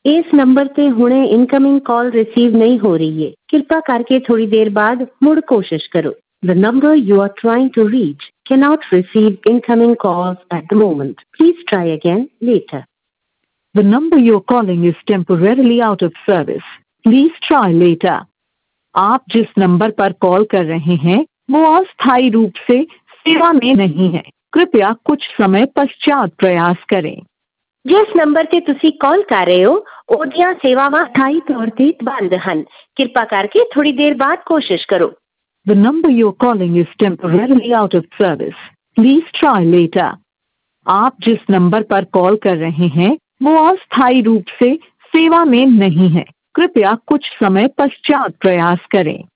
ਇਸ ਨੰਬਰ ਤੇ ਹੁਣੇ ਇਨਕਮਿੰਗ ਕਾਲ ਰਿਸੀਵ ਨਹੀਂ ਹੋ ਰਹੀ ਹੈ। ਕਿਰਪਾ ਕਰਕੇ ਥੋੜੀ ਦੇਰ ਬਾਅਦ ਮੁੜ ਕੋਸ਼ਿਸ਼ ਕਰੋ। The number you are trying to reach cannot receive incoming calls at the moment. Please try again later. The number you're calling is temporarily out of service. Please try later. आप जिस नंबर पर call कर रहे हैं वो अस्थायी रूप से सेवा में नहीं है। कृपया कुछ समय पश्चात प्रयास करें। ਜਿਸ ਨੰਬਰ ਤੇ ਤੁਸੀਂ ਕਾਲ ਕਰ ਰਹੇ ਹੋ ਉਹਦੀਆਂ ਸੇਵਾਵਾਂ ਸਥਾਈ ਤੌਰ ਤੇ ਬੰਦ ਹਨ। ਕਿਰਪਾ ਕਰਕੇ ਥੋੜੀ ਦੇਰ ਬਾਅਦ ਕੋਸ਼ਿਸ਼ ਕਰੋ। The number you're calling is temporarily out of service. Please try later. आप जिस नंबर पर कॉल कर रहे हैं वो अस्थायी रूप से सेवा में नहीं है। कृपया कुछ समय पश्चात प्रयास करें।